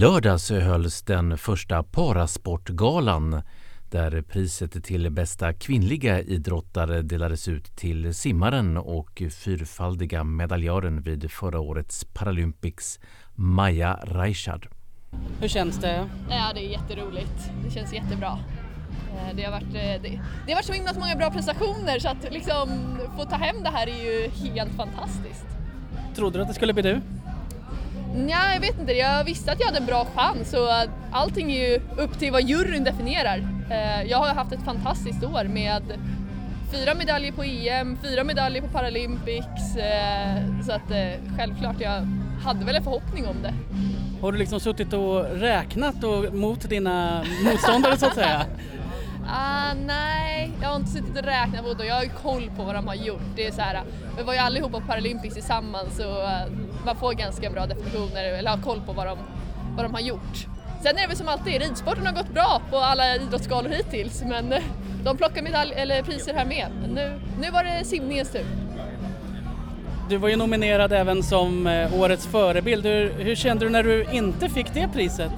lördags hölls den första parasportgalan där priset till bästa kvinnliga idrottare delades ut till simmaren och fyrfaldiga medaljören vid förra årets Paralympics, Maja Reichard. Hur känns det? Ja, det är jätteroligt. Det känns jättebra. Det har varit så himla många bra prestationer så att liksom få ta hem det här är ju helt fantastiskt. Trodde du att det skulle bli du? Nej, jag vet inte. Jag visste att jag hade en bra chans och allting är ju upp till vad juryn definierar. Jag har haft ett fantastiskt år med 4 medaljer på EM, 4 medaljer på Paralympics, så att självklart jag hade väl en förhoppning om det. Har du liksom suttit och räknat mot dina motståndare så att säga? Nej, jag har inte suttit och räknat på det. Jag har ju koll på vad de har gjort. Det är så här, vi var ju allihopa på Paralympics tillsammans så man får ganska bra definitioner eller har koll på vad de har gjort. Sen är det väl som alltid, ridsporten har gått bra på alla idrottsgalor hittills men de plockar priser här med. Men nu var det simningens tur. Du var ju nominerad även som årets förebild. Hur kände du när du inte fick det priset?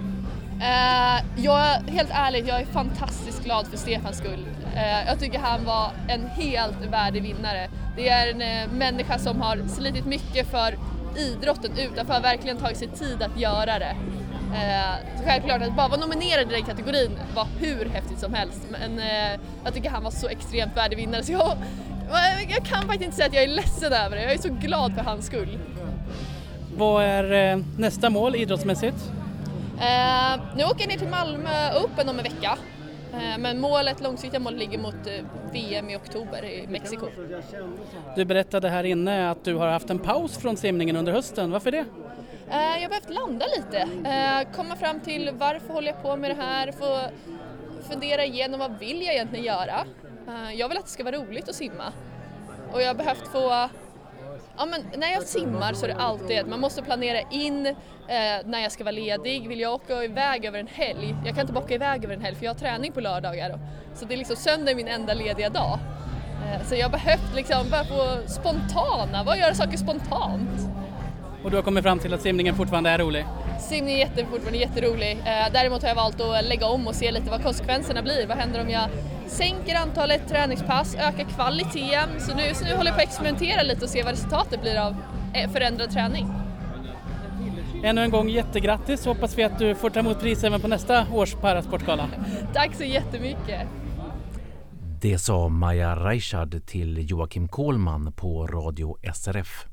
Helt ärligt, jag är fantastiskt glad för Stefans skull. Jag tycker han var en helt värdig vinnare. Det är en människa som har slitit mycket för idrotten utanför, verkligen tagit sig tid att göra det. Så självklart att bara vara nominerad i den kategorin var hur häftigt som helst. Men jag tycker han var så extremt värdig vinnare så jag kan faktiskt inte säga att jag är ledsen över det. Jag är så glad för hans skull. Vad är nästa mål idrottsmässigt? Nu åker jag ner till Malmö Open om en vecka. Men långsiktiga mål ligger mot VM i oktober i Mexiko. Du berättade här inne att du har haft en paus från simningen under hösten. Varför det? Jag har behövt landa lite. Komma fram till varför håller jag på med det här. Få fundera igenom vad vill jag egentligen göra. Jag vill att det ska vara roligt att simma. Och jag har behövt få... Ja, men när jag simmar så är det alltid att man måste planera in när jag ska vara ledig. Vill jag åka iväg över en helg? Jag kan inte åka iväg över en helg för jag har träning på lördagar. Så det är liksom söndag min enda lediga dag. Så jag har behövt liksom bara få göra saker spontant. Och du har kommit fram till att simningen fortfarande är rolig? Simning är fortfarande jätterolig. Däremot har jag valt att lägga om och se lite vad konsekvenserna blir. Vad händer om jag sänker antalet träningspass, ökar kvaliteten. Så nu håller jag på att experimentera lite och se vad resultatet blir av förändrad träning. Ännu en gång jättegrattis. Hoppas vi att du får ta emot pris även på nästa års parasportgala. Tack så jättemycket. Det sa Maja Reichard till Joakim Kohlman på Radio SRF.